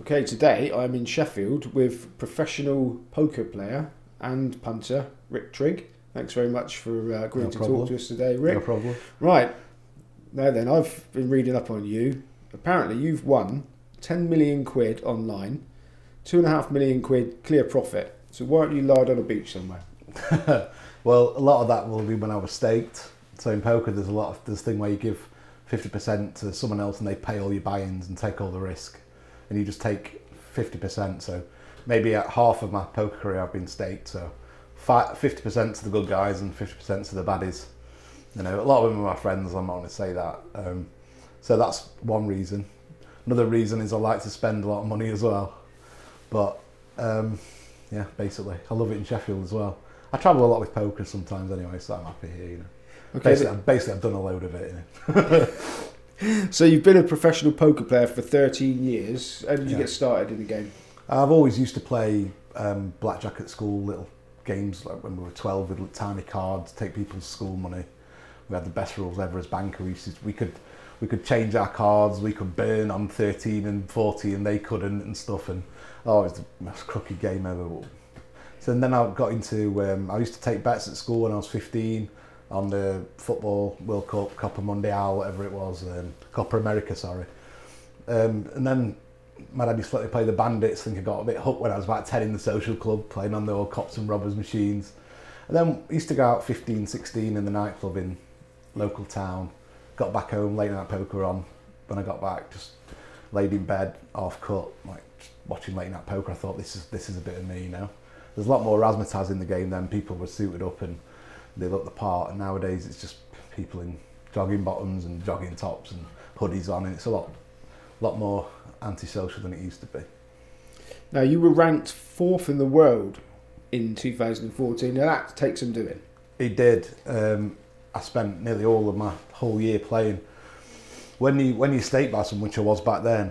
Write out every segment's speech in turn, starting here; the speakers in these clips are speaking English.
Okay, today I'm in Sheffield with professional poker player and punter Rick Trigg. Thanks very much for agreeing to talk to us today, Rick. No problem. Right, now then, I've been reading up on you. Apparently you've won 10 million quid online, 2.5 million quid clear profit. So why don't you lie on a beach somewhere? Well, a lot of that will be when I was staked. So in poker, there's this thing where you give 50% to someone else and they pay all your buy-ins and take all the risk, and you just take 50%. So maybe at half of my poker career I've been staked. So 50% to the good guys and 50% to the baddies. You know, a lot of them are my friends. I'm not going to say that. So that's one reason. Another reason is I like to spend a lot of money as well. But yeah, basically, I love it in Sheffield as well. I travel a lot with poker sometimes anyway, so I'm happy here. You know. Okay, Basically, I've done a load of it. You know. So you've been a professional poker player for 13 years. How did you Yeah. get started in the game? I've always used to play blackjack at school, little games like when we were 12 with tiny cards, take people's school money. We had the best rules ever as banker. We could change our cards, we could burn on 13 and 40 and they couldn't and stuff, and it was the most crooked game ever. So then I got into, I used to take bets at school when I was 15 on the football World Cup, Copa Mundial, whatever it was, Copa America, sorry. And then my dad used to let me play the Bandits. I think I got a bit hooked when I was about 10 in the social club, playing on the old cops and robbers machines. And then I used to go out 15, 16 in the nightclub in local town. Got back home, late night poker on. When I got back, just laid in bed, half cut, like just watching late night poker. I thought this is a bit of me, you know. There's a lot more razzmatazz in the game then. People were suited up and they looked the part. And nowadays it's just people in jogging bottoms and jogging tops and hoodies on, and it's a lot more antisocial than it used to be. Now, you were ranked 4th in the world in 2014. Now that takes some doing. It did. I spent nearly all of my whole year playing. When you stake by someone, which I was back then,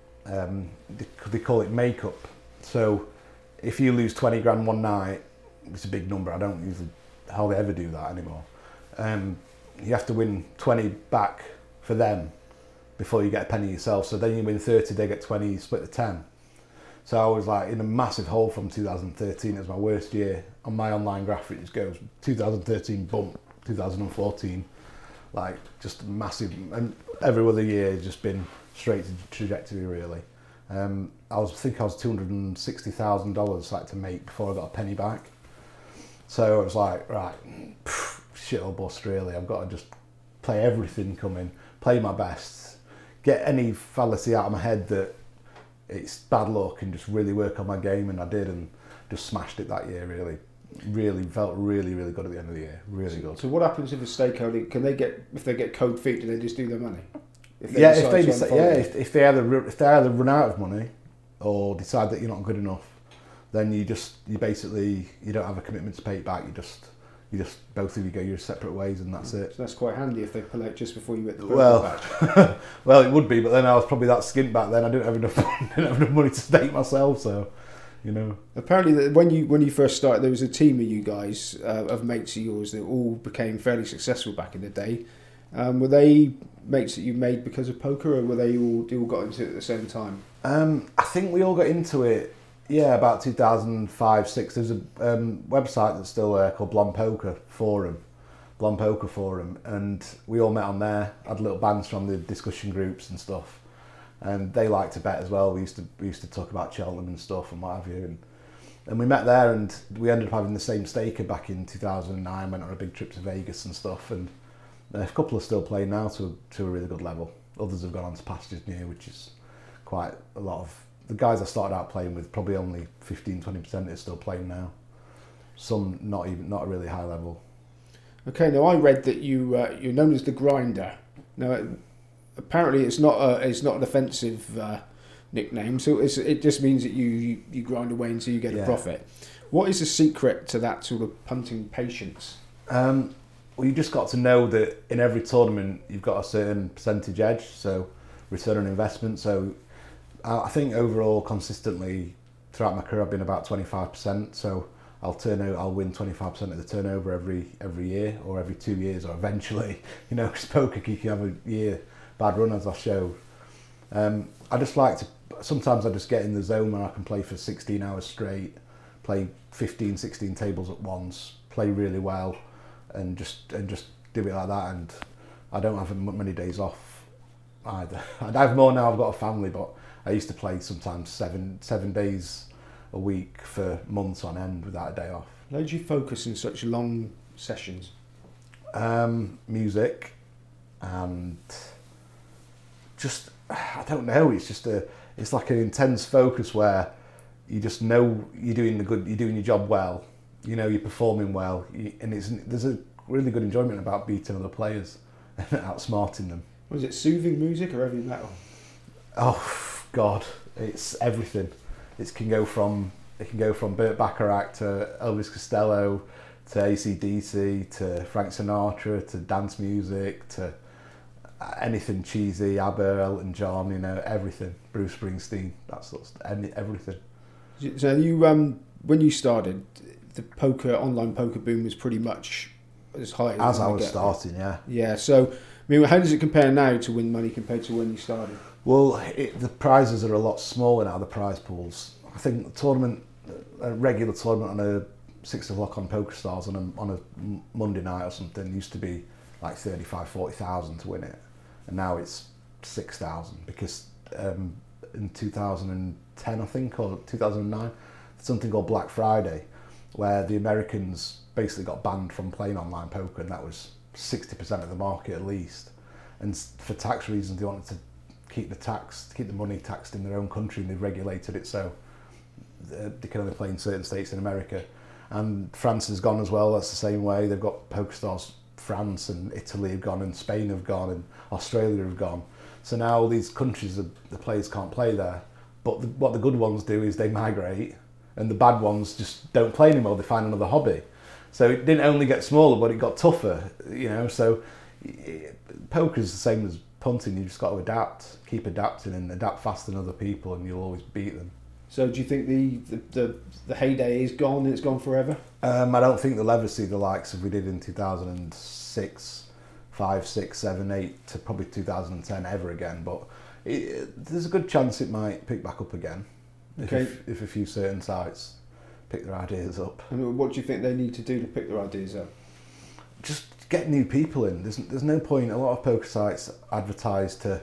they call it makeup. So if you lose 20 grand one night, it's a big number. I don't usually hardly ever do that anymore. You have to win 20 back for them before you get a penny yourself. So then you win 30, they get 20, you split the 10. So I was like in a massive hole from 2013. It was my worst year. On my online graph, it just goes 2013 bump, 2014, like just massive. And every other year has just been straight to trajectory really. I think I was $260,000 like to make before I got a penny back. So I was like, right, shit or bust really. I've got to just play everything coming, play my best, get any fallacy out of my head that it's bad luck, and just really work on my game. And I did, and just smashed it that year really felt really good at the end of the year, really good. So what happens if a stakeholder, if they get cold feet, do they just do their money? If they either run out of money or decide that you're not good enough, then you basically don't have a commitment to pay it back. You just both of you go your separate ways, and that's it. So that's quite handy if they pull out just before you hit the patch. Well, it would be, but then I was probably that skint back then. I didn't have enough money to stake myself, so you know. Apparently, when you first started, there was a team of you guys of mates of yours that all became fairly successful back in the day. Were they mates that you made because of poker, or were they all got into it at the same time? I think we all got into it. Yeah, about 2005-06. There's a website that's still there called Blonde Poker Forum, and we all met on there. Had little bands from the discussion groups and stuff, and they liked to bet as well. We used to talk about Cheltenham and stuff and what have you, and we met there, and we ended up having the same staker back in 2009. Went on a big trip to Vegas and stuff, and a couple are still playing now to a really good level. Others have gone on to Pastures New, which is quite a lot of. The guys I started out playing with, probably only 15-20% is still playing now. Some not a really high level. Okay, now I read that you're known as the Grinder. Now, apparently it's not an offensive nickname, so it just means that you grind away until you get a profit. What is the secret to that sort of punting patience? Well, you just got to know that in every tournament you've got a certain percentage edge, so return on investment. So I think overall, consistently throughout my career, I've been about 25%. So I'll win 25% of the turnover every year, or every 2 years, or eventually, because poker you can have a year bad run, as I showed. I just like to sometimes I just get in the zone where I can play for 16 hours straight, play 15, 16 tables at once, play really well, and just do it like that. And I don't have many days off either. I have more now. I've got a family, but I used to play sometimes seven days a week for months on end without a day off. How do you focus in such long sessions? Music, and just, I don't know. It's like an intense focus where you just know you're doing your job well. You know you're performing well, and there's a really good enjoyment about beating other players and outsmarting them. Was it soothing music or heavy metal? Oh God, it's everything. It can go from Burt Bacharach to Elvis Costello to AC/DC to Frank Sinatra to dance music to anything cheesy, ABBA, Elton John, you know, everything. Bruce Springsteen, that sort of stuff, everything. So you, when you started, the online poker boom was pretty much as high as I was starting, yeah. Yeah. So, I mean, how does it compare now to win money compared to when you started? Well, the prizes are a lot smaller now. The prize pools. I think a regular tournament on a 6 o'clock on PokerStars on a Monday night or something used to be like 40,000 to win it, and now it's 6,000 because in 2010 I think, or 2009, something called Black Friday, where the Americans basically got banned from playing online poker, and that was 60% of the market at least. And for tax reasons, they wanted to keep the money taxed in their own country, and they've regulated it so they can only play in certain states in America. And France has gone as well. That's the same way. They've got PokerStars France, and Italy have gone, and Spain have gone, and Australia have gone. So now all these countries, the players can't play there. But what the good ones do is they migrate, and the bad ones just don't play anymore. They find another hobby. So it didn't only get smaller, but it got tougher. You know, so poker is the same as punting. You just got to adapt, keep adapting, and adapt faster than other people, and you'll always beat them. So do you think the heyday is gone and it's gone forever? I don't think they'll ever see the likes of we did in 2006, 5, 6, 7, 8 to probably 2010 ever again. But there's a good chance it might pick back up again. Okay. If a few certain sites pick their ideas up. And what do you think they need to do to pick their ideas up? Just get new people in. There's no point. A lot of poker sites advertise to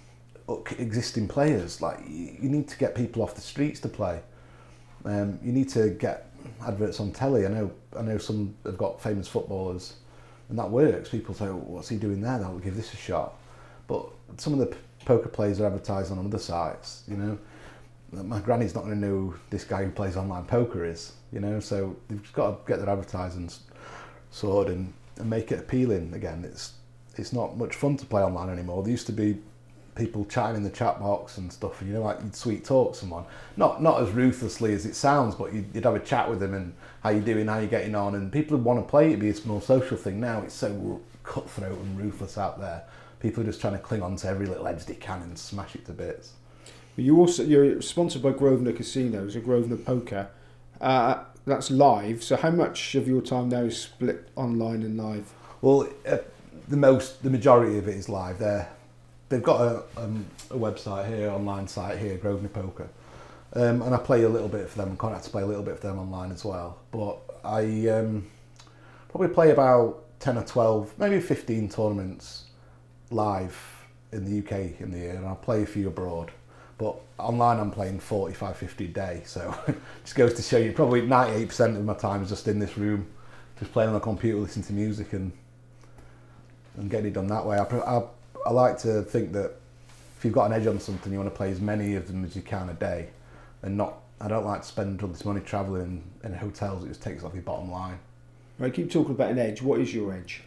existing players. Like, you need to get people off the streets to play. You need to get adverts on telly. I know some have got famous footballers, and that works. People say, what's he doing there? I'll give this a shot. But some of the poker players are advertised on other sites, you know. My granny's not going to know who this guy who plays online poker is, you know. So they've just got to get their advertising sorted and make it appealing again. It's not much fun to play online anymore. There used to be people chatting in the chat box and stuff, and, you know, like you'd sweet talk someone, not as ruthlessly as it sounds, but you'd have a chat with them and how you doing, how you getting on, and people would want to play. It'd be a more social thing. Now it's so cutthroat and ruthless out there. People are just trying to cling on to every little edge they can and smash it to bits. You're sponsored by Grosvenor Casinos or Grosvenor Poker. That's live. So how much of your time now is split online and live? Well, the majority of it is live. They've got a website here, online site here, Grosvenor Poker, and I play a little bit for them. I'm quite have to play a little bit for them online as well. But I probably play about 10 or 12, maybe 15 tournaments live in the UK in the year, and I'll play a few abroad. But online I'm playing 45, 50 a day, so just goes to show you probably 98% of my time is just in this room, just playing on the computer, listening to music and getting it done that way. I like to think that if you've got an edge on something, you want to play as many of them as you can a day, and I don't like to spend all this money travelling in hotels. It just takes off your bottom line. Right, keep talking about an edge. What is your edge?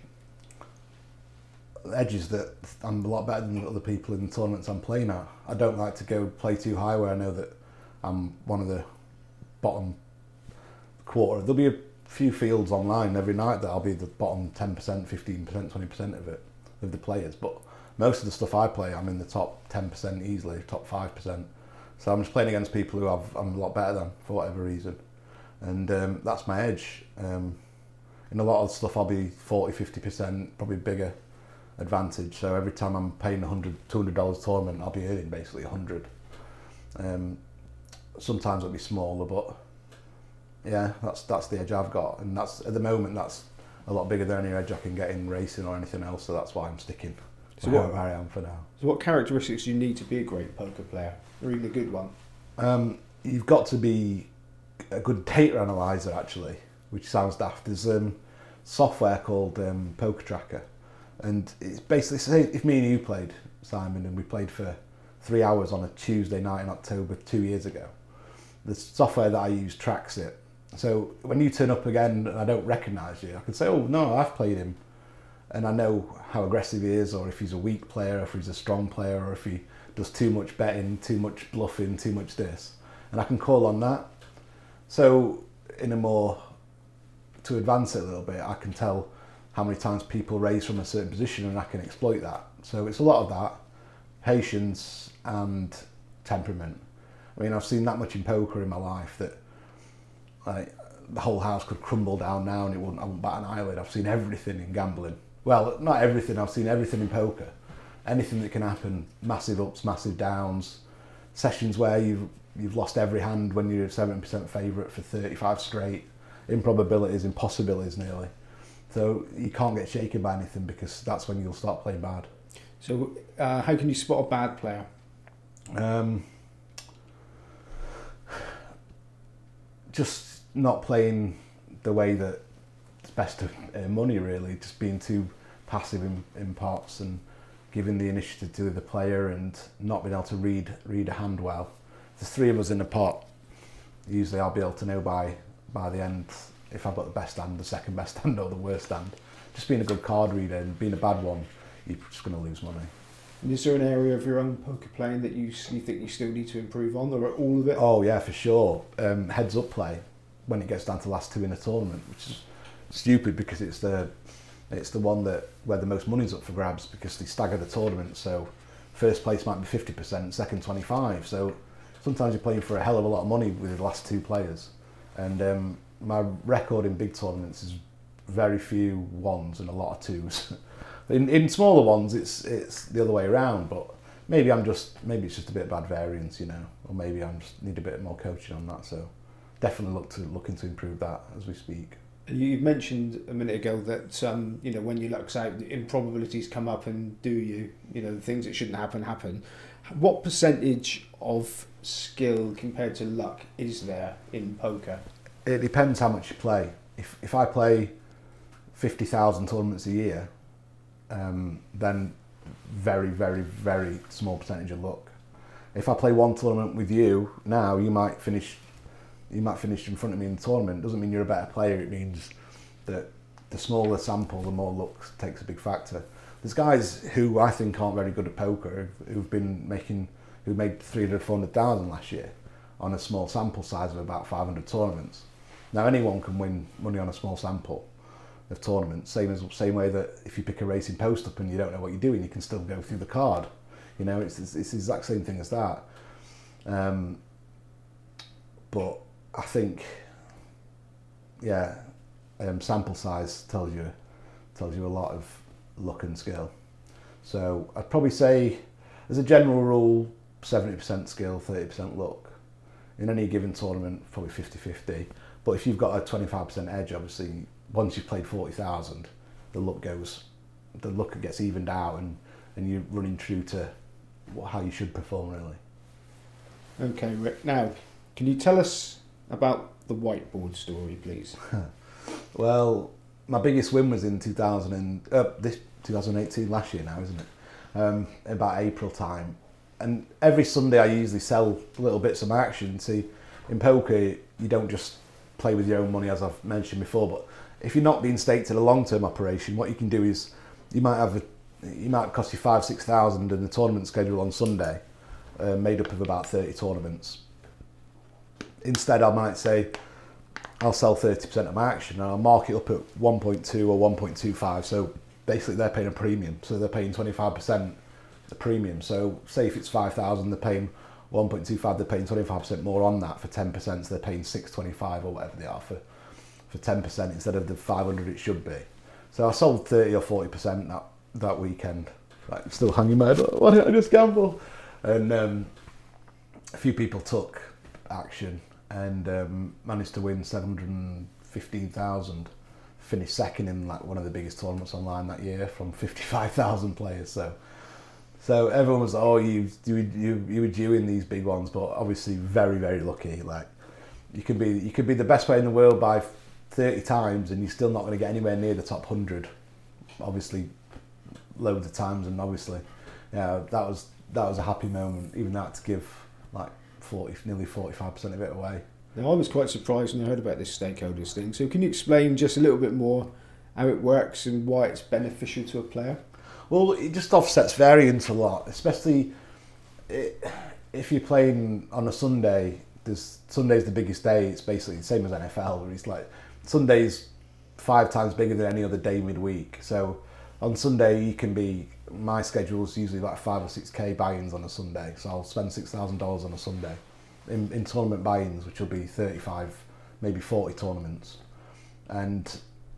The edge is that I'm a lot better than other people in the tournaments I'm playing at. I don't like to go play too high where I know that I'm one of the bottom quarter. There'll be a few fields online every night that I'll be the bottom 10%, 15%, 20% of the players, but most of the stuff I play, I'm in the top 10% easily, top 5%. So I'm just playing against people who I'm a lot better than for whatever reason. And that's my edge. In a lot of stuff I'll be 40, 50%, probably bigger advantage. So every time I'm paying $100, $200 tournament, I'll be earning basically 100. Sometimes it'll be smaller, but yeah, that's the edge I've got, and that's at the moment that's a lot bigger than any edge I can get in racing or anything else. So that's why I'm sticking where I am for now. So what characteristics do you need to be a great poker player, or even a good one? You've got to be a good data analyzer, actually, which sounds daft. There's software called Poker Tracker, and it's basically, say if me and you played, Simon, and we played for 3 hours on a Tuesday night in October 2 years ago, the software that I use tracks it. So when you turn up again and I don't recognise you, I can say, oh no, I've played him, and I know how aggressive he is, or if he's a weak player, or if he's a strong player, or if he does too much betting, too much bluffing, too much this, and I can call on that. So to advance it a little bit, I can tell how many times people raise from a certain position, and I can exploit that. So it's a lot of that, patience and temperament. I mean, I've seen that much in poker in my life that like the whole house could crumble down now and I wouldn't bat an eyelid. I've seen everything in gambling. Well, not everything, I've seen everything in poker. Anything that can happen, massive ups, massive downs, sessions where you've lost every hand when you're a 70% favourite for 35 straight, improbabilities, impossibilities nearly. So you can't get shaken by anything, because that's when you'll start playing bad. So how can you spot a bad player? Just not playing the way that it's best to earn money, really. Just being too passive in pots and giving the initiative to the player and not being able to read a hand well. If there's 3 of us in a pot, usually I'll be able to know by the end if I've got the best hand, the second best hand, or the worst hand. Just being a good card reader and being a bad one, you're just going to lose money. And is there an area of your own poker playing that you think you still need to improve on, or all of it? Oh yeah, for sure. Heads up play when it gets down to the last 2 in a tournament, which is stupid because it's the one where the most money's up for grabs, because they stagger the tournament. So first place might be 50%, second 25%. So sometimes you're playing for a hell of a lot of money with the last 2 players. And my record in big tournaments is very few 1s and a lot of 2s. In smaller ones, it's the other way around. But maybe it's just a bit of bad variance, or maybe I just need a bit more coaching on that. So definitely looking to improve that as we speak. You mentioned a minute ago that when your luck's out, the improbabilities come up, and the things that shouldn't happen. What percentage of skill compared to luck is there in poker? It depends how much you play. If I play 50,000 tournaments a year, then very, very, very small percentage of luck. If I play one tournament with you now, you might finish in front of me in the tournament. It doesn't mean you're a better player. It means that the smaller sample, the more luck takes a big factor. There's guys who I think aren't very good at poker who made 300,000, 400,000 last year on a small sample size of about 500 tournaments. Now anyone can win money on a small sample of tournaments. Same way that if you pick a racing post up and you don't know what you're doing, you can still go through the card. It's the exact same thing as that. But I think, sample size tells you a lot of luck and skill. So I'd probably say, as a general rule, 70% skill, 30% luck. In any given tournament, probably 50-50. But if you've got a 25% edge, obviously, once you've played 40,000, the luck gets evened out, and you're running true to how you should perform, really. Okay, Rick. Now, can you tell us about the whiteboard story, please? Well, my biggest win was in 2018, last year now, isn't it? About April time. And every Sunday I usually sell little bits of my action. See, in poker, you don't just play with your own money, as I've mentioned before, but if you're not being staked in a long-term operation, what you can do is it might cost you 5,000-6,000 in the tournament schedule on Sunday, made up of about 30 tournaments. Instead, I might say I'll sell 30% of my action and I'll mark it up at 1.2 or 1.25. So basically, they're paying a premium. So they're paying 25% the premium. So say if it's 5,000, they're paying 1.25. They're paying 25% more on that for 10%. So they're paying 625 or whatever they are for 10% instead of the 500 it should be. So I sold 30 or 40% that weekend. Like, still hanging my head. Why didn't I just gamble? And a few people took action and managed to win 715,000. Finished second in like one of the biggest tournaments online that year from 55,000 players. So everyone was like, oh, you were due in these big ones, but obviously very, very lucky. Like you could be the best player in the world by 30 times and you're still not going to get anywhere near the top 100. Obviously loads of times, and obviously that was a happy moment, even that to give like nearly 45% of it away. Now, I was quite surprised when I heard about this stakeholders thing. So can you explain just a little bit more how it works and why it's beneficial to a player? Well, it just offsets variance a lot, especially if you're playing on a Sunday. Sunday's the biggest day. It's basically the same as NFL, where it's like Sunday's 5 times bigger than any other day midweek. So on Sunday, my schedule's usually like 5 or 6k buy-ins on a Sunday. So I'll spend $6,000 on a Sunday in tournament buy-ins, which will be 35, maybe 40 tournaments. And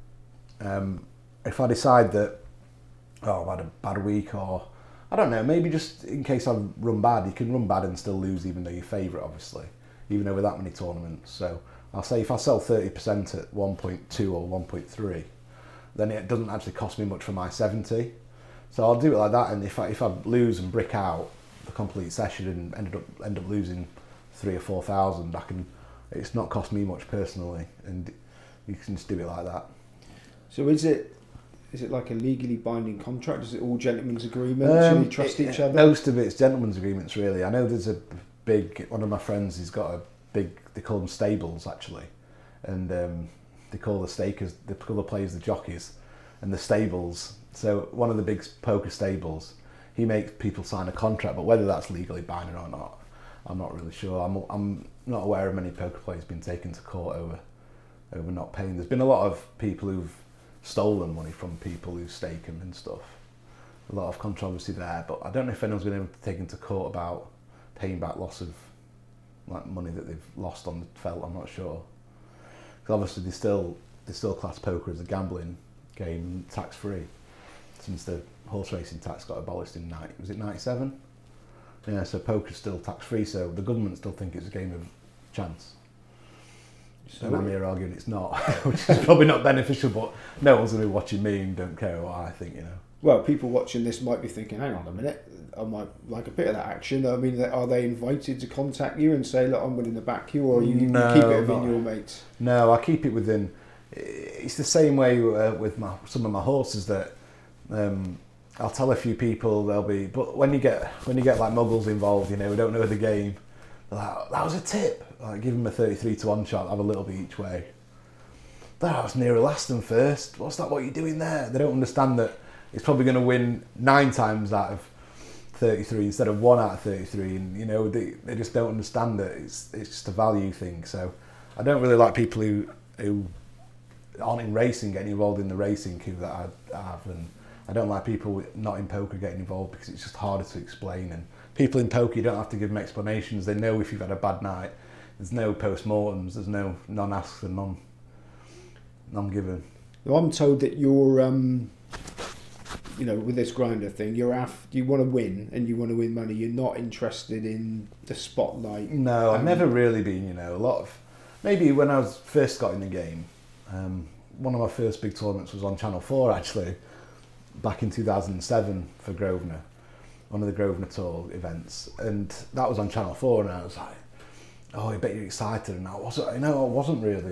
if I decide that, I've had a bad week, or I don't know, maybe just in case I've run bad, you can run bad and still lose even though you're favourite, obviously, even over that many tournaments. So I'll say if I sell 30% at 1.2 or 1.3, then it doesn't actually cost me much for my 70. So I'll do it like that, and if I lose and brick out the complete session and end up losing 3,000 or 4,000, it's not cost me much personally, and you can just do it like that. So is it like a legally binding contract? Is it all gentlemen's agreements? Should you trust each other? Most of it's gentlemen's agreements, really. I know there's one of my friends, he's got a big, they call them stables actually, and they call the players the jockeys, and the stables. So one of the big poker stables, he makes people sign a contract, but whether that's legally binding or not, I'm not really sure. I'm not aware of many poker players being taken to court over not paying. There's been a lot of people who've stolen money from people who stake them and stuff. A lot of controversy there, but I don't know if anyone's been able to take into court about paying back loss of like money that they've lost on the felt. I'm not sure, because obviously they still class poker as a gambling game, tax free, since the horse racing tax got abolished in 97? Yeah, so poker's still tax free, so the government still think it's a game of chance. So, and I'm here arguing it's not, which is probably not beneficial, but no one's going to be watching me and don't care what I think, Well, people watching this might be thinking, hang on a minute, I might like a bit of that action. I mean, are they invited to contact you and say, look, I'm willing to back you, or you keep it within your mates? No, I keep it within. It's the same way with some of my horses that I'll tell a few people, but when you get like muggles involved, who don't know the game, they're like, that was a tip. Like, give them a 33 to 1 shot, have a little bit each way. That was nearer last than first. What's that? What are you doing there? They don't understand that it's probably going to win 9 times out of 33 instead of 1 out of 33, and they just don't understand that it's just a value thing. So I don't really like people who aren't in racing getting involved in the racing queue that I have, and I don't like people not in poker getting involved because it's just harder to explain. And people in poker, you don't have to give them explanations. They know if you've had a bad night. There's no post-mortems, there's no non-asks and non-given. Well, I'm told that you're, with this grinder thing, you want to win and you want to win money. You're not interested in the spotlight. No, I've never really been, maybe when I was first got in the game, one of my first big tournaments was on Channel 4 actually, back in 2007 for Grosvenor, one of the Grosvenor Tour events, and that was on Channel 4, and I was like, oh, I bet you're excited, and I wasn't really.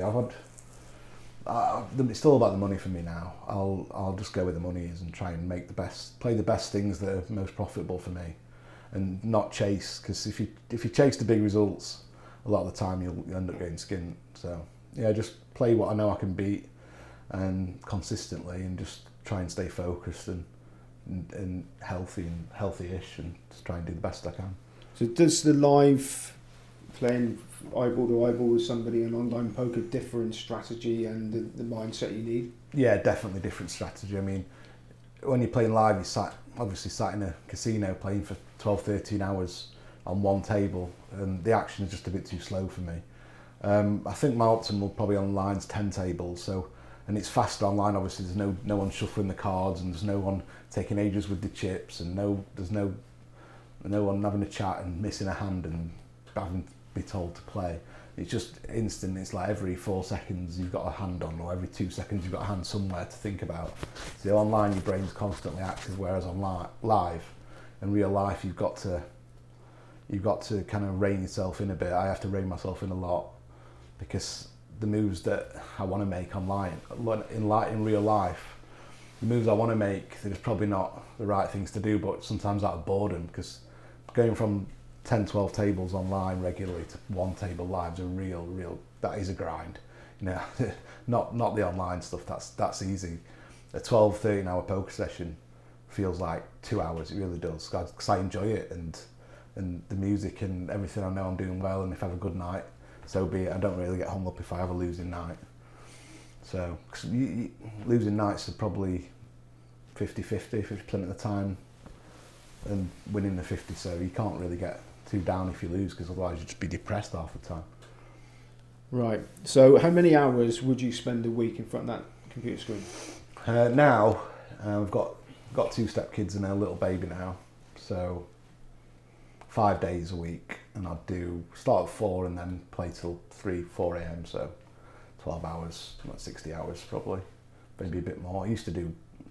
It's still about the money for me now. I'll just go where the money is and try and play the best things that are most profitable for me, and not chase. Because if you chase the big results, a lot of the time you'll end up getting skinned. So yeah, just play what I know I can beat, and consistently, and just try and stay focused and healthy-ish, and just try and do the best I can. So does the live playing eyeball to eyeball with somebody in online poker differ in strategy and the mindset you need? Yeah, definitely different strategy. I mean, when you're playing live, you're obviously sat in a casino playing for 12, 13 hours on one table, and the action is just a bit too slow for me. I think my optimal probably online's 10 tables, and it's faster online. Obviously, there's no one shuffling the cards, and there's no one taking ages with the chips, and there's no one having a chat and missing a hand, and having to be told to play. It's just instant. It's like every 4 seconds you've got a hand on, or every 2 seconds you've got a hand somewhere to think about. So online your brain's constantly active, whereas on live, in real life you've got to kind of rein yourself in a bit. I have to rein myself in a lot, because the moves that I want to make online, in real life, the moves I want to make, they're just probably not the right things to do, but sometimes out of boredom, because going from 10, 12 tables online regularly to one table live is a real, that is a grind. You know, not the online stuff, that's easy. A 12, 13 hour poker session feels like 2 hours, it really does, because I enjoy it, and the music and everything, I know I'm doing well, and if I have a good night, so be it. I don't really get hung up if I have a losing night. So, losing nights are probably 50-50, 50% of the time, and winning the 50, so you can't really get too down if you lose, because otherwise you'd just be depressed half the time. Right. So how many hours would you spend a week in front of that computer screen? Now, I've got 2 step kids and a little baby now, so 5 days a week, and I'd start at 4 and then play till 4 a.m, so 12 hours, not 60 hours probably, maybe a bit more. I used to do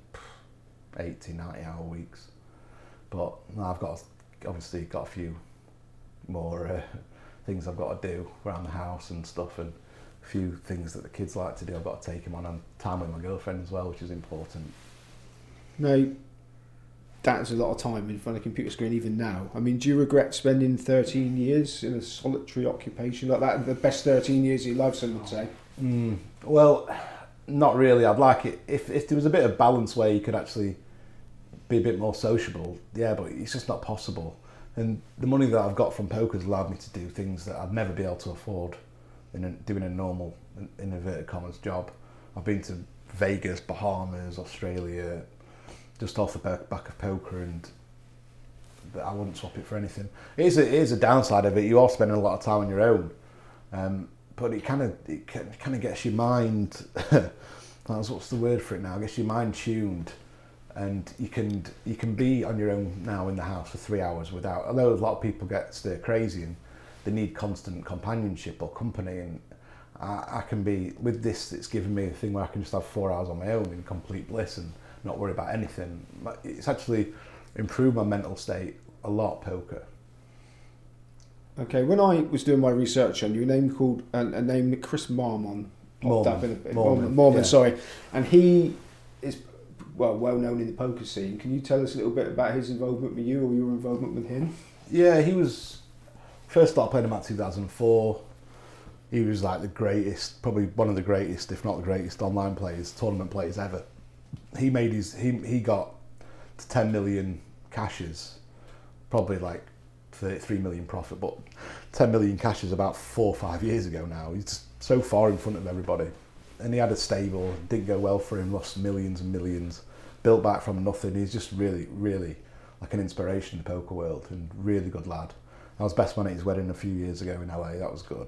80, 90 hour weeks, but now I've obviously got a few more things I've got to do around the house and stuff, and a few things that the kids like to do. I've got to take them on, and time with my girlfriend as well, which is important. Now, that's a lot of time in front of a computer screen even now. I mean, do you regret spending 13 years in a solitary occupation like that? The best 13 years of your life, some would say. Well, not really. I'd like it if there was a bit of balance where you could actually be a bit more sociable. Yeah, but it's just not possible. And the money that I've got from poker has allowed me to do things that I'd never be able to afford doing a normal, in inverted commas, job. I've been to Vegas, Bahamas, Australia, just off the back of poker, and I wouldn't swap it for anything. It is a downside of it. You are spending a lot of time on your own, but it kind of gets your mind. What's the word for it now? It gets your mind tuned, and you can be on your own now in the house for 3 hours without. Although a lot of people get stir crazy and they need constant companionship or company, and I can be with this. It's given me a thing where I can just have 4 hours on my own in complete bliss and not worry about anything. It's actually improved my mental state a lot, poker. Okay, when I was doing my research on you, a name Chris Marmon popped up Mormon, yeah. Sorry, and he is well known in the poker scene. Can you tell us a little bit about his involvement with you, or your involvement with him? Yeah, he was first started playing about 2004. He was like the greatest, probably one of the greatest, if not the greatest, online players, tournament players ever. He got to 10 million cashes, probably like 33 million profit, but 10 million cashes about 4 or 5 years ago now. He's just so far in front of everybody. And he had a stable, didn't go well for him, lost millions and millions, built back from nothing. He's just really, really like an inspiration in the poker world, and really good lad. I was best man at his wedding a few years ago in LA, that was good.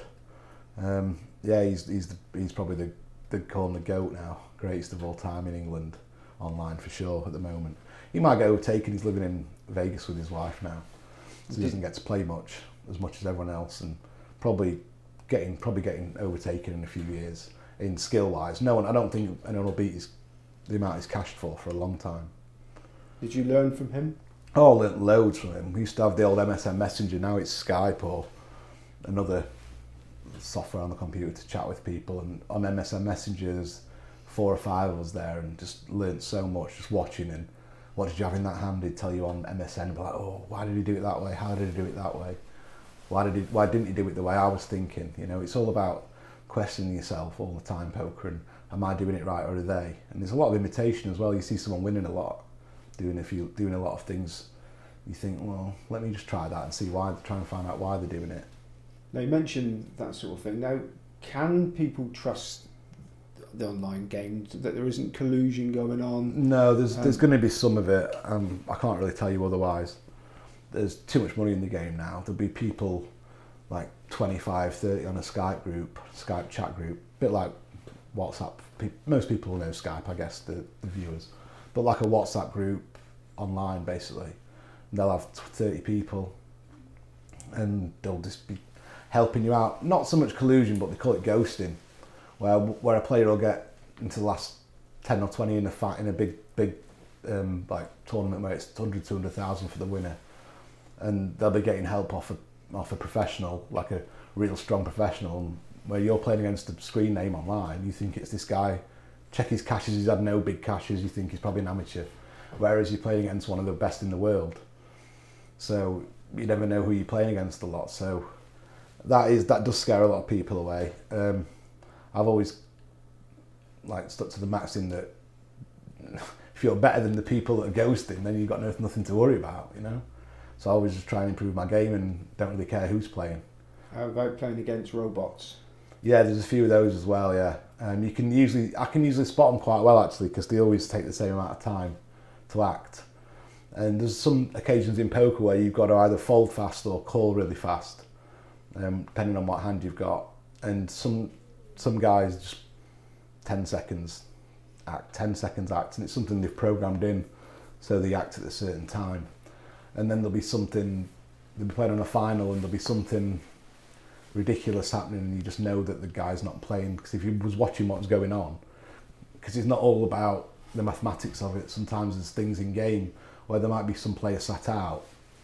Yeah, he's probably they call him the GOAT now, greatest of all time in England, online for sure at the moment. He might get overtaken. He's living in Vegas with his wife now, so he doesn't get to play as much as everyone else, and probably getting overtaken in a few years in skill wise. I don't think anyone will beat the amount he's cashed for a long time. Did you learn from him? Oh, I learnt loads from him. We used to have the old MSN Messenger, now it's Skype or another software on the computer to chat with people, and on MSN Messenger there's 4 or 5 of us there, and just learnt so much just watching. And what did you have in that hand? He'd tell you on MSN, be like, oh, why did he do it that way? How did he do it that way? Why didn't he do it the way I was thinking? You know, it's all about questioning yourself all the time, poker, and am I doing it right, or are they? And there's a lot of imitation as well. You see someone winning a lot, doing a lot of things, you think, well, let me just try that and see why, try and find out why they're doing it. Now, you mentioned that sort of thing. Now, can people trust the online games, that there isn't collusion going on? No, there's going to be some of it. I can't really tell you otherwise. There's too much money in the game now. There'll be people like 25, 30 on a Skype chat group, a bit like WhatsApp. Most people will know Skype, I guess, the viewers. But like a WhatsApp group online, basically. And they'll have 30 people and they'll just be helping you out. Not so much collusion, but they call it ghosting, where a player will get into the last 10 or 20 in a fight in a big like tournament where it's 100,000 for the winner, and they'll be getting help off a professional, like a real strong professional, where you're playing against a screen name online. You think it's this guy, check his caches, he's had no big caches, you think he's probably an amateur, whereas you're playing against one of the best in the world, so you never know who you're playing against a lot. So that does scare a lot of people away. I've always like stuck to the maxim that if you're better than the people that are ghosting, then you've got nothing to worry about, you know. So I always just try and improve my game and don't really care who's playing. How about playing against robots? Yeah, there's a few of those as well. Yeah, I can usually spot them quite well actually, because they always take the same amount of time to act. And there's some occasions in poker where you've got to either fold fast or call really fast, depending on what hand you've got. And some guys just 10 seconds act, 10 seconds act, and it's something they've programmed in, so they act at a certain time. And then they'll be playing on a final, and there'll be something ridiculous happening, and you just know that the guy's not playing, because if you was watching what's going on, because it's not all about the mathematics of it. Sometimes there's things in game where there might be some player sat out,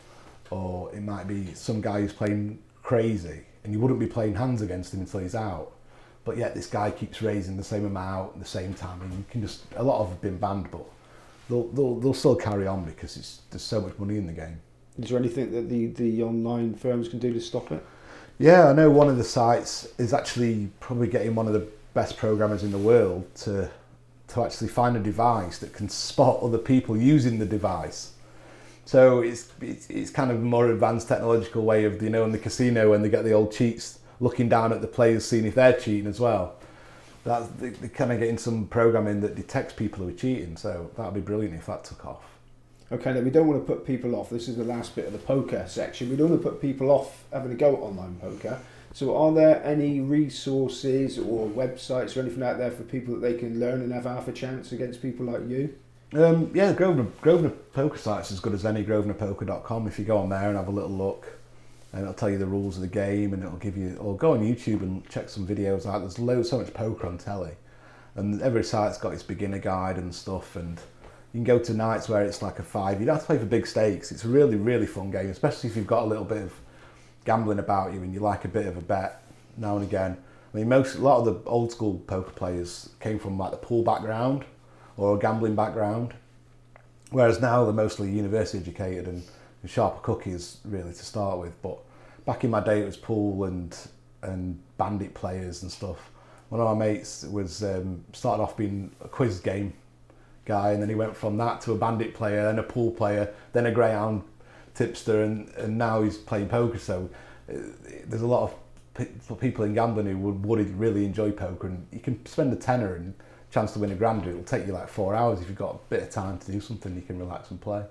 or it might be some guy who's playing crazy, and you wouldn't be playing hands against him until he's out, but yet this guy keeps raising the same amount at the same time, and you can just, a lot of them have been banned, but they'll still carry on because there's so much money in the game. Is there anything that the online firms can do to stop it? Yeah, I know one of the sites is actually probably getting one of the best programmers in the world to actually find a device that can spot other people using the device. So it's kind of a more advanced technological way of, you know, in the casino when they get the old cheats, looking down at the players, seeing if they're cheating as well. They're kind of getting some programming that detects people who are cheating, so that would be brilliant if that took off. Okay, now we don't want to put people off. This is the last bit of the poker section. We don't want to put people off having a go at online poker. So are there any resources or websites or anything out there for people that they can learn and have half a chance against people like you? Yeah, Grosvenor Poker site's as good as any, grosvenorpoker.com. If you go on there and have a little look, and it'll tell you the rules of the game, and it'll give you, or go on YouTube and check some videos out. There's so much poker on telly, and every site's got its beginner guide and stuff, and you can go to nights where it's like a 5. You don't have to play for big stakes. It's a really, really fun game, especially if you've got a little bit of gambling about you and you like a bit of a bet now and again. I mean, a lot of the old school poker players came from like the pool background or a gambling background, whereas now they're mostly university educated and sharper cookies really to start with. But back in my day it was pool and bandit players and stuff. One of my mates was started off being a quiz game guy, and then he went from that to a bandit player, then a pool player, then a greyhound tipster, and now he's playing poker. So there's a lot of people in gambling who would really enjoy poker, and you can spend a tenner and chance to win a grand. It'll take you like 4 hours if you've got a bit of time to do something. You can relax and play.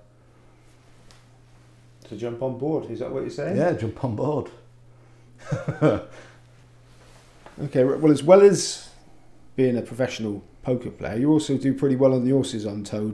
To jump on board, is that what you're saying? Yeah, jump on board. Okay, well, as well as being a professional poker player, you also do pretty well on the horses, I'm told.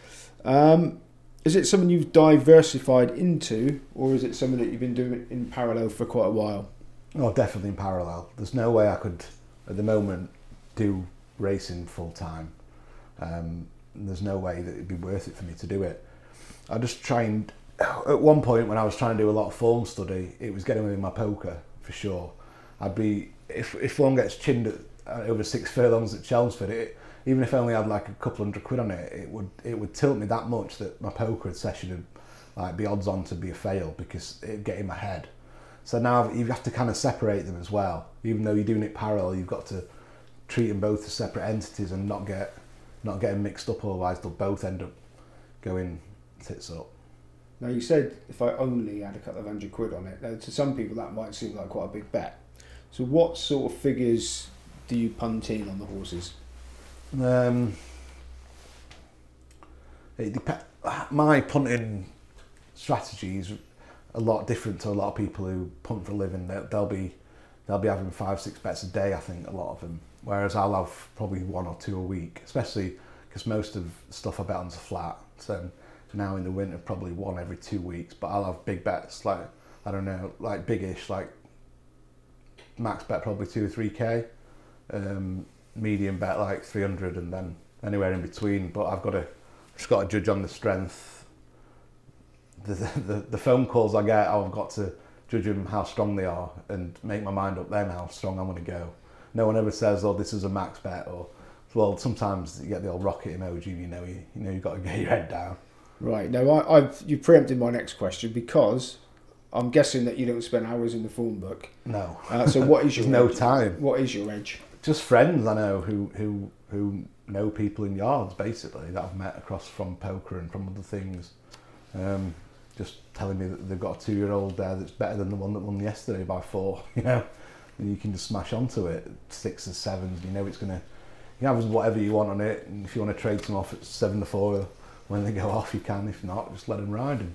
Is it something you've diversified into, or is it something that you've been doing in parallel for quite a while? Oh, definitely in parallel. There's no way I could, at the moment, do racing full time. There's no way that it'd be worth it for me to do it. I just try and, at one point when I was trying to do a lot of form study, it was getting within my poker for sure. I'd be, if form gets chinned at over 6 furlongs at Chelmsford, even if I only had like a couple £100 on it, it would tilt me that much that my poker session would like be odds on to be a fail, because it'd get in my head. So now you have to kind of separate them as well. Even though you're doing it parallel, you've got to treat them both as separate entities and not get them mixed up, otherwise they'll both end up going tits up. Now, you said if I only had a couple of £100 on it. Now, to some people that might seem like quite a big bet. So what sort of figures do you punt in on the horses? It depends. My punting strategy is a lot different to a lot of people who punt for a living. They'll be having 5-6 bets a day, I think, a lot of them. Whereas I'll have probably 1 or 2 a week, especially because most of the stuff I bet on's flat. So now in the winter, probably 1 every 2 weeks. But I'll have big bets, like I don't know, like biggish, like max bet probably 2 or 3k, medium bet like 300, and then anywhere in between. But I've just got to judge on the strength. The phone calls I get, I've got to judge them how strong they are and make my mind up then how strong I'm going to go. No one ever says, "Oh, this is a max bet," or, well, sometimes you get the old rocket emoji. You know you've got to get your head down. Right. Now, you preempted my next question, because I'm guessing that you don't spend hours in the form book. No. So what is your no edge? time? What is your edge? Just friends I know who know people in yards, basically, that I've met across from poker and from other things. Just telling me that they've got a 2-year-old there that's better than the one that won yesterday by 4. You know, and you can just smash onto it, 6s, 7s. You know it's gonna. You can have whatever you want on it, and if you want to trade some off at 7-4, when they go off, you can. If not, just let them ride. And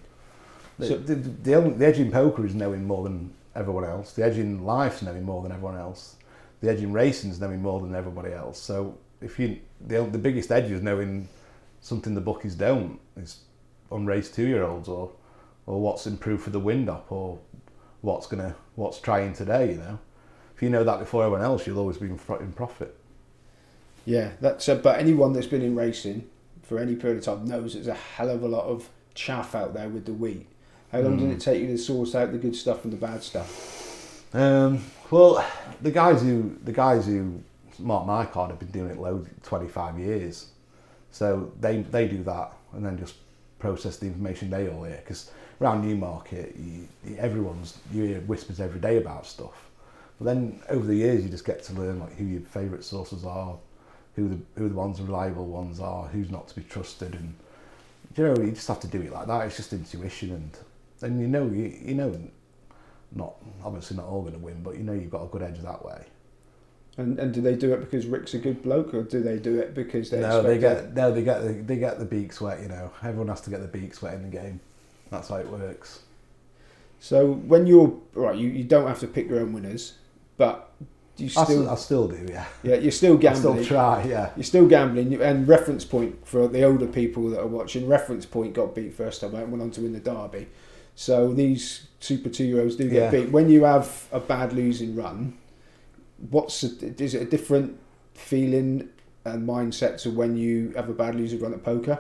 the edge in poker is knowing more than everyone else. The edge in life's knowing more than everyone else. The edge in racing's knowing more than everybody else. So if the biggest edge is knowing something the bookies don't, is on race 2-year-olds or what's improved for the wind up, or what's trying today. You know, if you know that before everyone else, you'll always be in profit. Yeah, that's. But anyone that's been in racing for any period of time knows there's a hell of a lot of chaff out there with the wheat. How long did it take you to source out the good stuff from the bad stuff? Well, the guys who mark my card have been doing it 25 years, so they do that and then just process the information they all hear. Because around Newmarket, you hear whispers every day about stuff. But then over the years, you just get to learn like who your favourite sources are, who the ones reliable ones are, who's not to be trusted, and you just have to do it like that. It's just intuition, and you know, not obviously not all going to win, but you know you've got a good edge that way. And do they do it because Rick's a good bloke, or do they do it because they they get the beak sweat. You know, everyone has to get the beak sweat in the game. That's how it works. So when you're right, you don't have to pick your own winners, but you still. I still do, yeah. Yeah, you're still gambling. I still try, yeah. You're still gambling, and Reference Point, for the older people that are watching, Reference Point got beat first time out and went on to win the Derby. So these Super 2-year-olds do get beat. When you have a bad losing run, is it a different feeling and mindset to when you have a bad losing run at poker?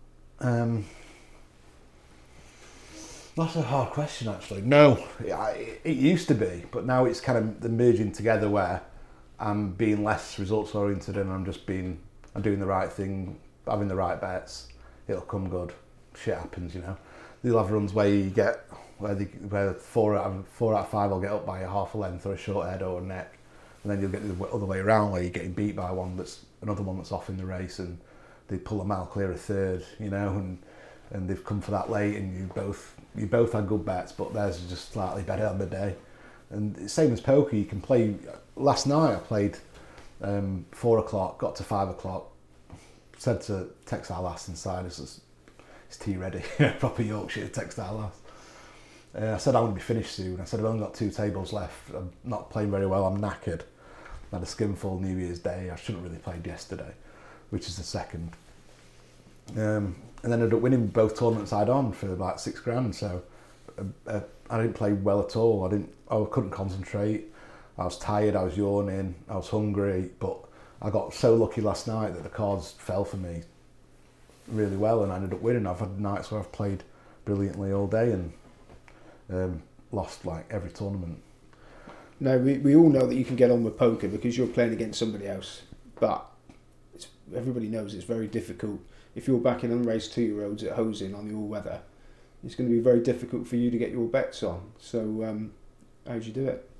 That's a hard question, actually. No, it used to be, but now it's kind of the merging together where I'm being less results oriented and I'm doing the right thing, having the right bets. It'll come good. Shit happens, you know. They'll have runs where you get where 4 out of 5 will get up by a half a length or a short head or a neck, and then you'll get the other way around where you're getting beat by another one that's off in the race, and they pull a mile clear a third, you know, and they've come for that late, and you both had good bets, but theirs is just slightly better on the day. And same as poker, you can play. Last night I played 4 o'clock, got to 5 o'clock, said to Textile Lass inside, it's tea ready, proper Yorkshire Textile Lass. I said I'm going to be finished soon. I said I've only got 2 tables left. I'm not playing very well. I'm knackered. I had a skinful New Year's Day. I shouldn't have really played yesterday, which is the second. And then I ended up winning both tournaments I'd on for about £6,000. So I didn't play well at all. I couldn't concentrate. I was tired. I was yawning. I was hungry. But I got so lucky last night that the cards fell for me really well, and I ended up winning. I've had nights where I've played brilliantly all day and lost like every tournament. No, we all know that you can get on with poker because you're playing against somebody else, but everybody knows it's very difficult. If you're backing unraced 2-year-olds at Hosing on the all-weather, it's going to be very difficult for you to get your bets on. So how do you do it?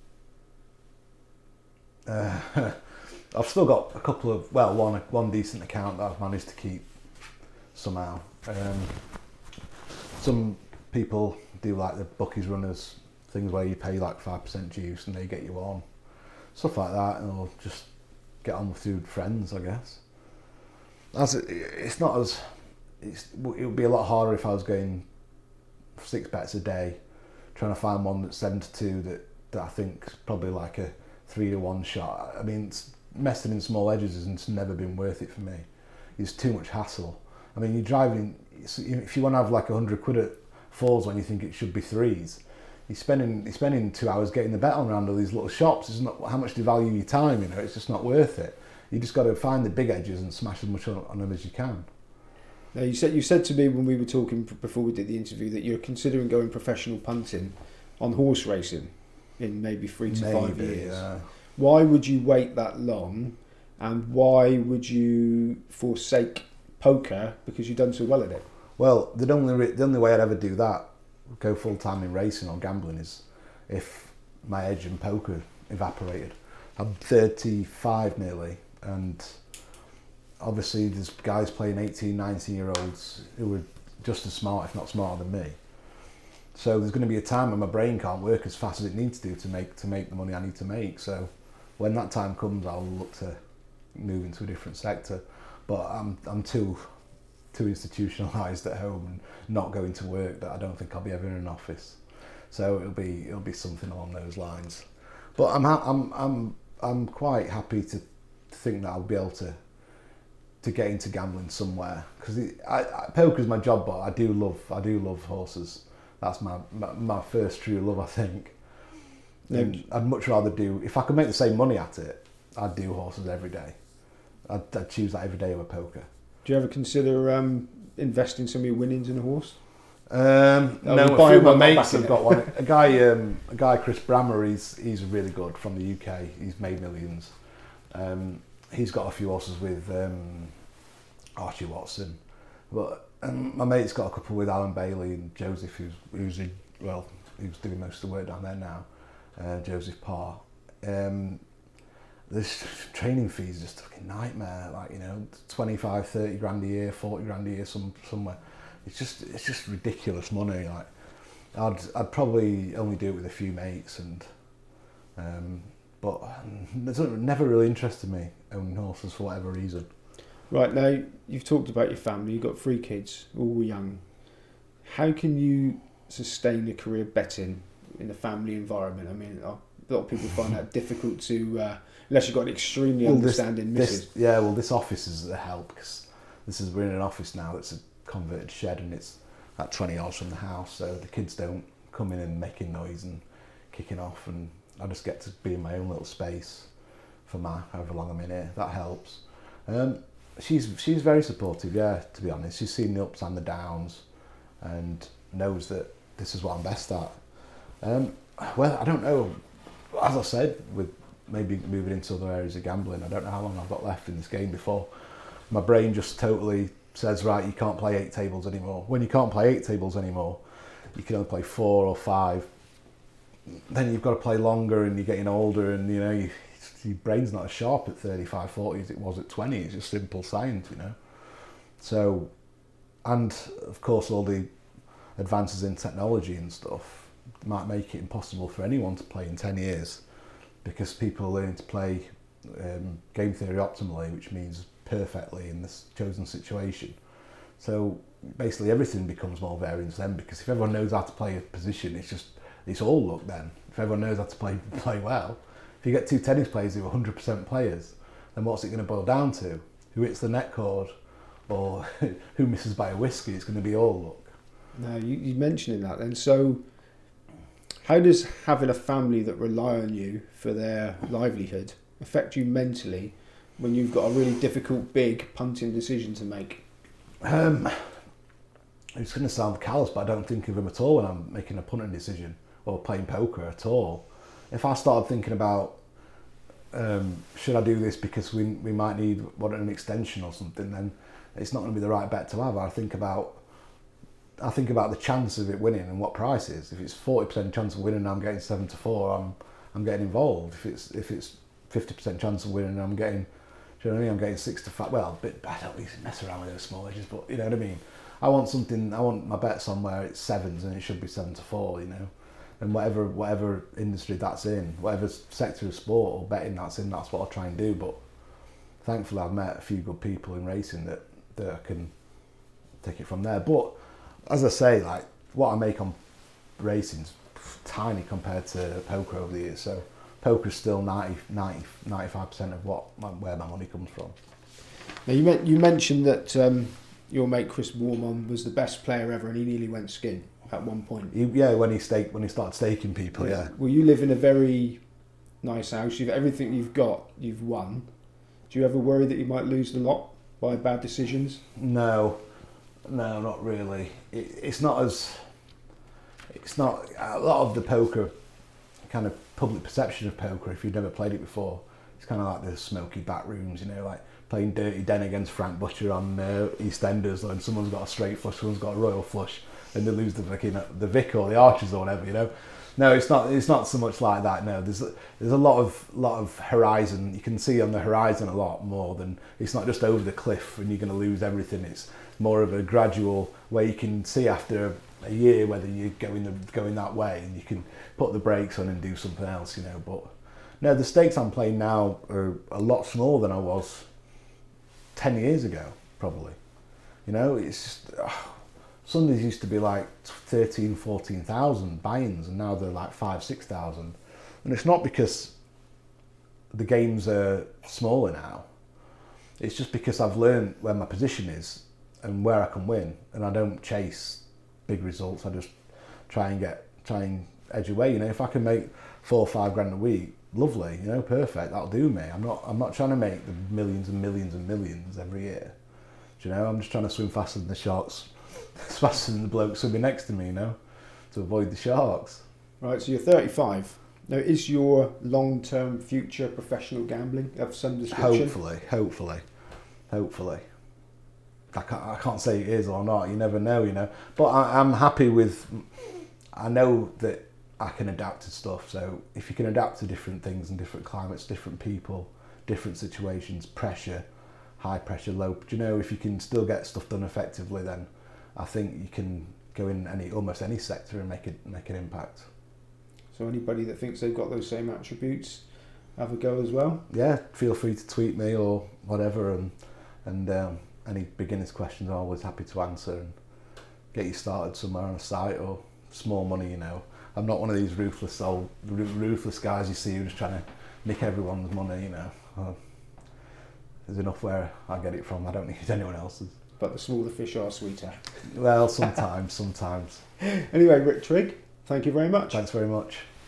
I've still got a couple of, one decent account that I've managed to keep somehow. Some people do like the bookies runners, things where you pay like 5% juice and they get you on. Stuff like that, and I'll just get on with your friends, I guess. It would be a lot harder if I was going 6 bets a day, trying to find one that's 7-2 that I think is probably like a 3-1 shot. I mean, messing in small edges has never been worth it for me. It's too much hassle. I mean, you're driving, if you want to have like 100 quid at 4s when you think it should be 3s, He's spending 2 hours getting the bet on around all these little shops. It's not how much do you value your time, you know. It's just not worth it. You just got to find the big edges and smash as much on them as you can. Now you said to me when we were talking before we did the interview that you're considering going professional punting on horse racing in maybe 3 to 5 years. Why would you wait that long, and why would you forsake poker because you've done so well at it? Well, the only way I'd ever do that, go full time in racing or gambling, is if my edge in poker evaporated. I'm 35 nearly, and obviously there's guys playing 18, 19-year-olds who are just as smart, if not smarter than me. So there's going to be a time when my brain can't work as fast as it needs to make the money I need to make. So when that time comes, I'll look to move into a different sector. But I'm too institutionalised at home and not going to work that I don't think I'll be ever in an office. So it'll be something along those lines. But I'm quite happy to think that I'll be able to get into gambling somewhere, because poker's my job, but I do love horses. That's my first true love, I think. And I'd much rather do, if I could make the same money at it, I'd do horses every day. I'd choose that every day over poker. Do you ever consider investing some of your winnings in a horse? No, a few of my mates have got one. A guy, Chris Brammer, he's really good from the UK. He's made millions. He's got a few horses with Archie Watson, but my mate's got a couple with Alan Bailey and Joseph, who's doing most of the work down there now. Joseph Parr. This training fees is just a fucking nightmare. 25, 30 grand a year, 40 grand a year somewhere. It's just ridiculous money. I'd probably only do it with a few mates, but it never really interested me owning horses for whatever reason. Right, now you've talked about your family. You've got 3 kids, all young. How can you sustain a career betting in a family environment? I mean, a lot of people find that difficult to, unless you've got an extremely understanding missus. This office is a help, because we're in an office now that's a converted shed, and it's at 20 yards from the house, so the kids don't come in and making noise and kicking off, and I just get to be in my own little space for however long I'm in here. That helps. She's very supportive, yeah, to be honest. She's seen the ups and the downs and knows that this is what I'm best at. Well, I don't know. As I said, with maybe moving into other areas of gambling, I don't know how long I've got left in this game before my brain just totally says, right, you can't play 8 tables anymore. When you can't play 8 tables anymore, you can only play 4 or 5. Then you've got to play longer, and you're getting older, and your brain's not as sharp at 35, 40 as it was at 20. It's just simple science, So, and of course all the advances in technology and stuff might make it impossible for anyone to play in 10 years, because people are learning to play game theory optimally, which means perfectly in this chosen situation. So basically everything becomes more variance then, because if everyone knows how to play a position, it's all luck then. If everyone knows how to play well, if you get 2 tennis players who are 100% players, then what's it going to boil down to? Who hits the net cord, or who misses by a whiskey? It's going to be all luck. Now, you mentioning that then, so how does having a family that rely on you for their livelihood affect you mentally when you've got a really difficult, big punting decision to make? It's going to sound callous, but I don't think of them at all when I'm making a punting decision or playing poker at all. If I started thinking about should I do this because we might need an extension or something, then it's not going to be the right bet to have. I think about the chance of it winning and what price is. If it's 40% chance of winning and I'm getting 7 to 4, I'm getting involved. If it's 50% chance of winning and I'm getting, do you know what I mean? I'm getting 6 to 5. Well, I don't really mess around with those small edges, but you know what I mean. I want my bet somewhere it's 7s and it should be 7 to 4, And whatever industry that's in, whatever sector of sport or betting that's in, that's what I'll try and do. But thankfully I've met a few good people in racing that I can take it from there. But as I say, what I make on racing's tiny compared to poker over the years. So poker's still 95% of where my money comes from. Now you mentioned that your mate Chris Warman was the best player ever and he nearly went skin. at one point. When he started staking people, yeah. Well, you live in a very nice house. You've everything you've got, you've won. Do you ever worry that you might lose the lot by bad decisions? No, not really. It's not a lot of the poker, kind of public perception of poker, if you've never played it before, it's kind of like the smoky back rooms, like playing Dirty Den against Frank Butcher on EastEnders, and someone's got a straight flush, someone's got a royal flush, and they lose the Vic or the Archers or whatever, No, it's not so much like that. No, there's a lot of horizon. You can see on the horizon a lot more than, it's not just over the cliff and you're going to lose everything. It's more of a gradual where you can see after a year whether you're going that way, and you can put the brakes on and do something else, But no, the stakes I'm playing now are a lot smaller than I was 10 years ago, probably. It's just, Sundays used to be like 13,000, 14,000 buy-ins, and now they're like 5,000, 6,000. And it's not because the games are smaller now. It's just because I've learned where my position is and where I can win, and I don't chase big results. I just try and edge away. If I can make 4 or 5 grand a week, lovely. Perfect. That'll do me. I'm not trying to make the millions and millions and millions every year. I'm just trying to swim faster than the sharks. It's faster than the bloke swimming next to me, to avoid the sharks. Right, so you're 35. Now, is your long-term future professional gambling of some description? Hopefully. I can't say it is or not. You never know, But I'm happy with. I know that I can adapt to stuff. So if you can adapt to different things and different climates, different people, different situations, pressure, high pressure, low. If you can still get stuff done effectively, then I think you can go in almost any sector and make an impact. So anybody that thinks they've got those same attributes, have a go as well? Yeah, feel free to tweet me or whatever, and any beginners questions I'm always happy to answer and get you started somewhere on a site or small money. I'm not one of these ruthless guys you see who's just trying to nick everyone's money. There's enough where I get it from. I don't need anyone else's. But the smaller fish are sweeter. Well, sometimes. Anyway, Rick Trigg, thank you very much. Thanks very much.